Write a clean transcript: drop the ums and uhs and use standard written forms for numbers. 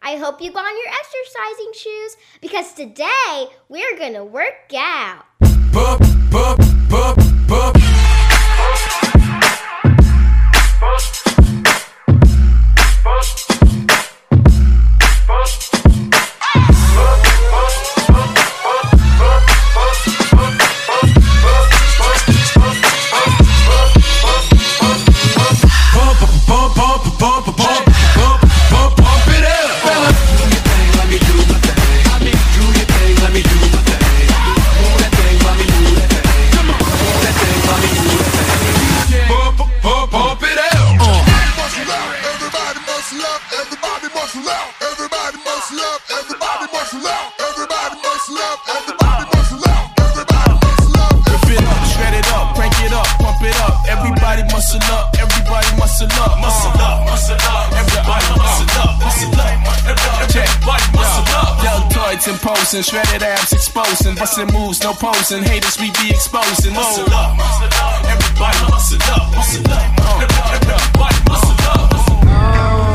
I hope you got on your exercising shoes because today we're gonna work out. Pump, pump, pump, pump. Imposing, shredded abs exposing, busting moves, no posing, haters we be exposing. Muscle up, everybody muscle up, muscle up, everybody muscle up.